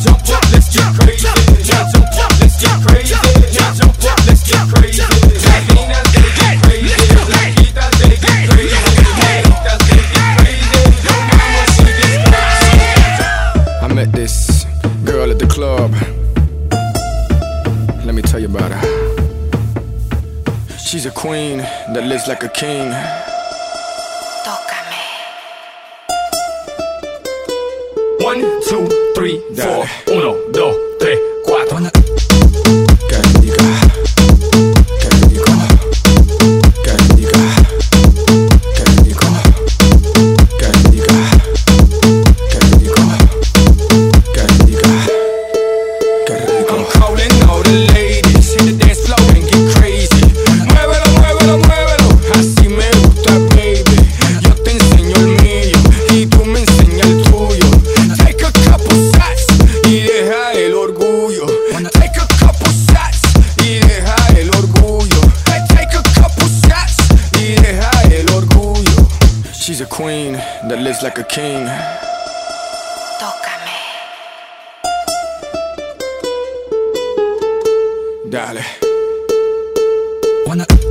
jump up, let's get crazy. Now jump up, let's get crazy. Now jump up, let's get crazy. Latinas, they get crazy. Blanquitas, they get crazy. Negritas, they get crazy. Yo mama, she gets crazy. I met this girl at the club. Let me tell you about her. She's a queen that lives like a king. Tócame. 1, 2, 3, 4. 1, 2, 3, 4. Qué rica, qué rico, qué rica, qué rico, qué rica, qué rico, qué rica, qué rico. I'm calling all the ladies in the dance floor and get crazy. Muévelo, muévelo, muévelo, así me gusta, baby. Yo te enseño el mío y tú me enseñas el tuyo. Take a couple shots y deja el orgullo. Take a couple shots y deja el orgullo. Take a couple shots y deja el orgullo. She's a queen that lives like a king. Tócame. Dale. Wanna